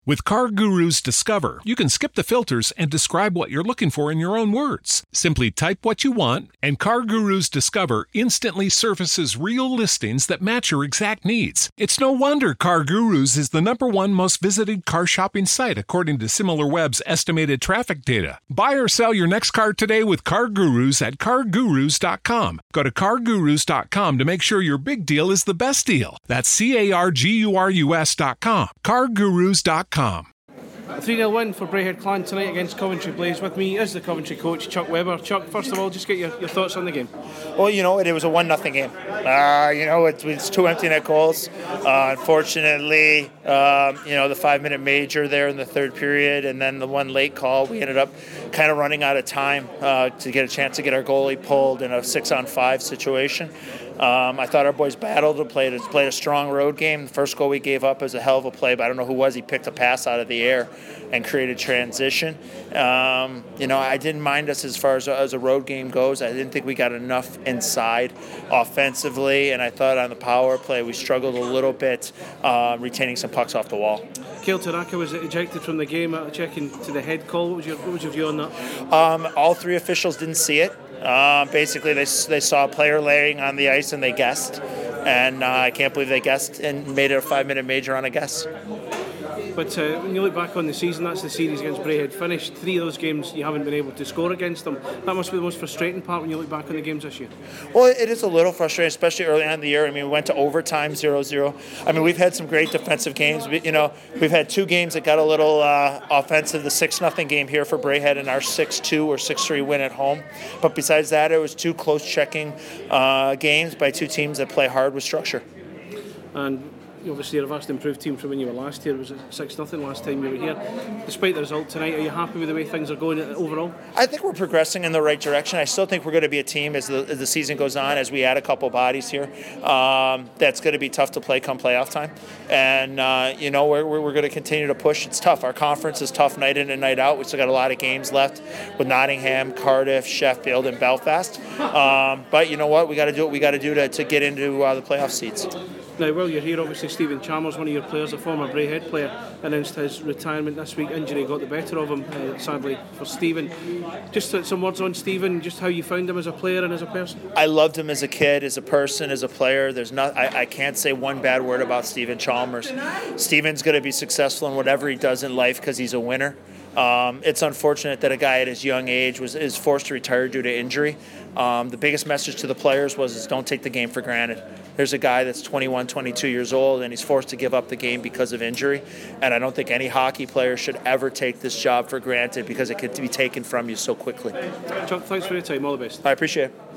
With CarGurus Discover, you can skip the filters and describe what you're looking for in your own words. Simply type what you want, and CarGurus Discover instantly surfaces real listings that match your exact needs. It's no wonder CarGurus is the #1 most visited car shopping site according to SimilarWeb's estimated traffic data. Buy or sell your next car today with CarGurus at CarGurus.com. Go to CarGurus.com to make sure your big deal is the best deal. That's CarGurus.com. CarGurus.com. 3-0 win for Braehead Clan tonight against Coventry Blaze. With me is the Coventry coach, Chuck Webber. Chuck, first of all, just get your thoughts on the game. Well, it was a 1-0 game. It's 2 empty net goals. Unfortunately, the 5-minute major there in the third period and then the one late call, we ended up kind of running out of time to get a chance to get our goalie pulled in a 6-on-5 situation. I thought our boys battled and played a strong road game. The first goal we gave up was a hell of a play, but I don't know who was. He picked a pass out of the air and created transition. I didn't mind us as far as a road game goes. I didn't think we got enough inside offensively, and I thought on the power play we struggled a little bit retaining some pucks off the wall. Kale Tanaka was ejected from the game. Checking to the head call. What was your view on that? All three officials didn't see it. Basically, they saw a player laying on the ice and they guessed. And I can't believe they guessed and made it a 5-minute major on a guess. But when you look back on the season, that's the series against Braehead finished. 3 of those games you haven't been able to score against them. That must be the most frustrating part when you look back on the games this year. Well, it is a little frustrating, especially early on in the year. I mean, we went to overtime 0-0. I mean, we've had some great defensive games. We've had 2 games that got a little offensive. The 6-0 game here for Braehead and our 6-2 or 6-3 win at home. But besides that, it was 2 close checking games by 2 teams that play hard with structure. And obviously you're a vast improved team from when you were last year. It was 6-0 last time you were here. Despite the result tonight, are you happy with the way things are going overall? I think we're progressing in the right direction. I still think we're going to be a team as the season goes on, as we add a couple bodies here. That's going to be tough to play come playoff time. And, we're going to continue to push. It's tough. Our conference is tough night in and night out. We still got a lot of games left with Nottingham, Cardiff, Sheffield, and Belfast. But you know what? We got to do what we got to do to get into the playoff seats. Now, while you're here, obviously Stephen Chalmers, one of your players, a former Braehead player, announced his retirement this week. Injury got the better of him, sadly, for Stephen. Just some words on Stephen, just how you found him as a player and as a person. I loved him as a kid, as a person, as a player. I can't say one bad word about Stephen Chalmers. Stephen's going to be successful in whatever he does in life because he's a winner. It's unfortunate that a guy at his young age is forced to retire due to injury. The biggest message to the players was don't take the game for granted. There's a guy that's 21, 22 years old, and he's forced to give up the game because of injury. And I don't think any hockey player should ever take this job for granted because it could be taken from you so quickly. Chuck, thanks for your time. All the best. I appreciate it.